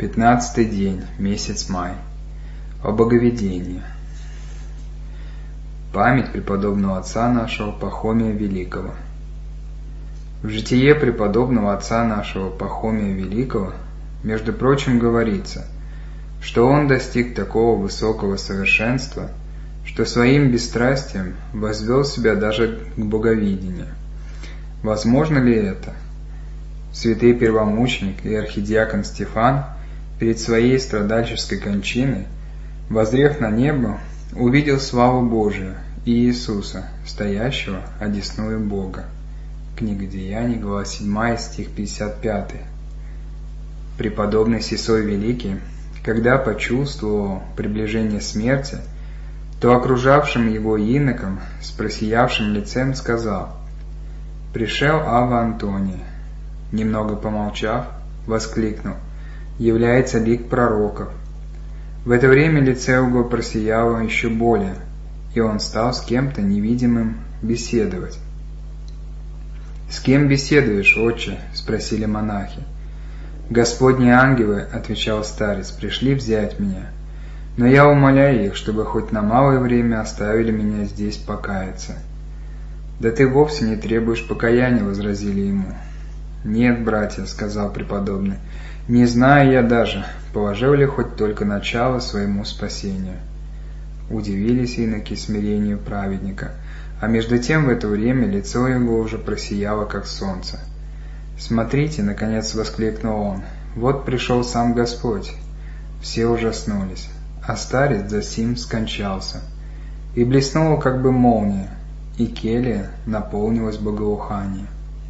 15-й день, месяц май. О Боговедении. Память преподобного отца нашего Пахомия Великого. В житие преподобного отца нашего Пахомия Великого, между прочим, говорится, что он достиг такого высокого совершенства, что своим бесстрастием возвел себя даже к боговидению. Возможно ли это? Святый первомученик и архидиакон Стефан перед своей страдальческой кончиной, воззрев на небо, увидел славу Божию и Иисуса, стоящего одесную Бога. Книга Деяний, глава 7, стих 55. Преподобный Сисой Великий, когда почувствовал приближение смерти, то окружавшим его инокам с просиявшим лицем сказал: «Пришел Авва Антоний». Немного помолчав, воскликнул: «Является лик пророков». В это время лице его просияло еще более, и он стал с кем-то невидимым беседовать. «С кем беседуешь, отче?» — спросили монахи. «Господни ангелы, — отвечал старец, — пришли взять меня, но я умоляю их, чтобы хоть на малое время оставили меня здесь покаяться». «Да ты вовсе не требуешь покаяния, — возразили ему. «Нет, братья, — сказал преподобный, — не знаю я даже, положил ли хоть только начало своему спасению». Удивились иноки смирению праведника, а между тем в это время лицо его уже просияло, как солнце. «Смотрите, — наконец воскликнул он, — вот пришел сам Господь». Все ужаснулись, а старец засим скончался. И блеснула как бы молния, и келья наполнилась благоуханием.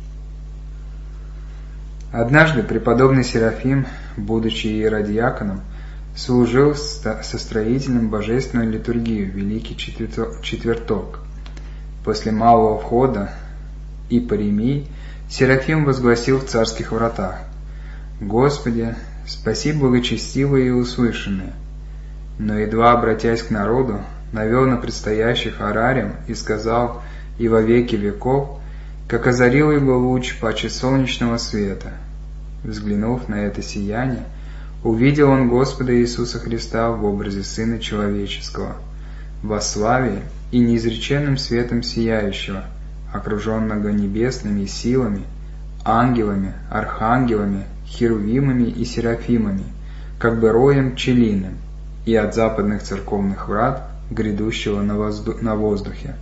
Однажды преподобный Серафим, будучи иеродиаконом, служил со строителем божественную литургию Великий Четверток. После малого входа и паремий Серафим возгласил в царских вратах: «Господи, спаси благочестивые и услышанные». Но, едва обратясь к народу, навел на предстоящих орарем и сказал: «И во веки веков», как озарил его луч паче солнечного света. Взглянув на это сияние, увидел он Господа Иисуса Христа в образе Сына Человеческого, во славе и неизреченным светом сияющего, окруженного небесными силами, ангелами, архангелами, херувимами и серафимами, как бы роем пчелиным, и от западных церковных врат, грядущего на воздухе.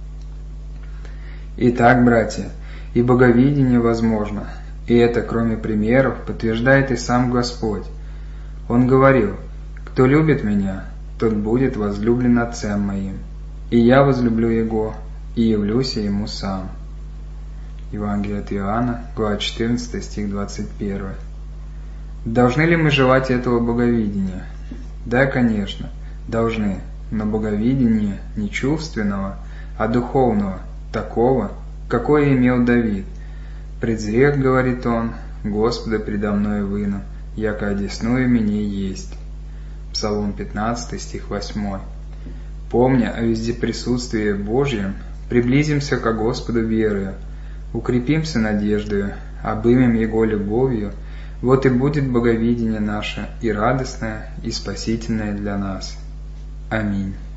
Итак, братья, и боговидение возможно, и это, кроме примеров, подтверждает и сам Господь. Он говорил: «Кто любит Меня, тот будет возлюблен Отцем Моим, и Я возлюблю Его, и явлюсь Ему сам». Евангелие от Иоанна, глава 14, стих 21. Должны ли мы желать этого боговидения? Да, конечно, должны, но боговидение не чувственного, а духовного, такого, какое имел Давид. «Предзрех, — говорит он, — Господа предо мною выну, яко одесную мне есть». Псалом 15, стих 8. Помня о вездеприсутствии Божьем, приблизимся ко Господу верою, укрепимся надеждою, обымем Его любовью, вот и будет боговидение наше и радостное, и спасительное для нас. Аминь.